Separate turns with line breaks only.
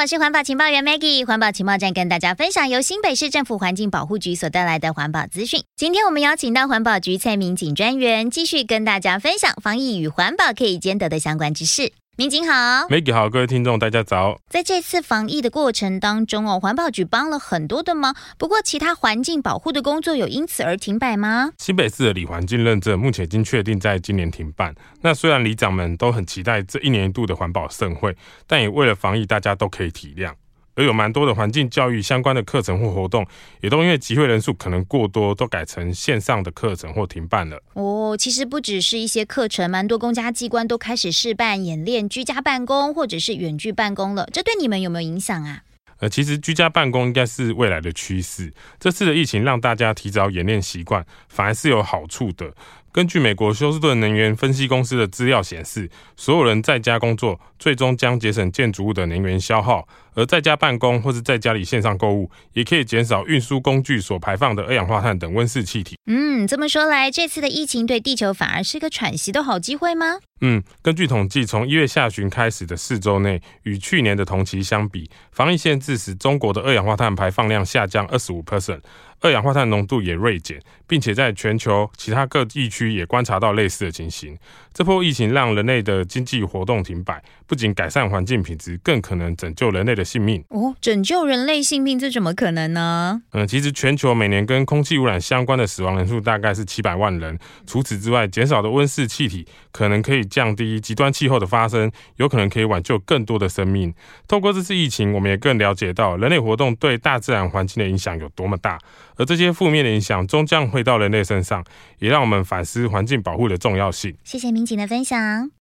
我是环保情报员 Maggie， 环保情报站跟大家分享由新北市政府环境保护局所带来的环保资讯。今天我们邀请到环保局蔡民警专员，继续跟大家分享防疫与环保可以兼得的相关知识。民警好。
Maggie 好，各位听众大家早。
在这次防疫的过程当中环保局帮了很多的忙，不过其他环境保护的工作有因此而停摆吗？
新北市的里环境认证目前已经确定在今年停办。那虽然里长们都很期待这一年一度的环保盛会，但也为了防疫大家都可以体谅。而有蛮多的环境教育相关的课程或活动，也都因为集会人数可能过多，都改成线上的课程或停办了。
其实不只是一些课程，蛮多公家机关都开始试办演练居家办公或者是远距办公了，这对你们有没有影响啊？
其实居家办公应该是未来的趋势。这次的疫情让大家提早演练习惯，反而是有好处的。根据美国休斯顿能源分析公司的资料显示，所有人在家工作，最终将节省建筑物的能源消耗，而在家办公或是在家里线上购物，也可以减少运输工具所排放的二氧化碳等温室气体。
这么说来，这次的疫情对地球反而是个喘息的好机会吗？
根据统计，从1月下旬开始的4周内，与去年的同期相比，防疫限制使中国的二氧化碳排放量下降 25%， 二氧化碳浓度也锐减，并且在全球其他各地区也观察到类似的情形。这波疫情让人类的经济活动停摆，不仅改善环境品质，更可能拯救人类的性命。
拯救人类性命，这怎么可能呢？
其实全球每年跟空气污染相关的死亡人数大概是700万人。除此之外，减少的温室气体可能可以降低极端气候的发生，有可能可以挽救更多的生命。透过这次疫情，我们也更了解到人类活动对大自然环境的影响有多么大，而这些负面的影响终将回到人类身上，也让我们反思环境保护的重要性。
谢谢民警的分享。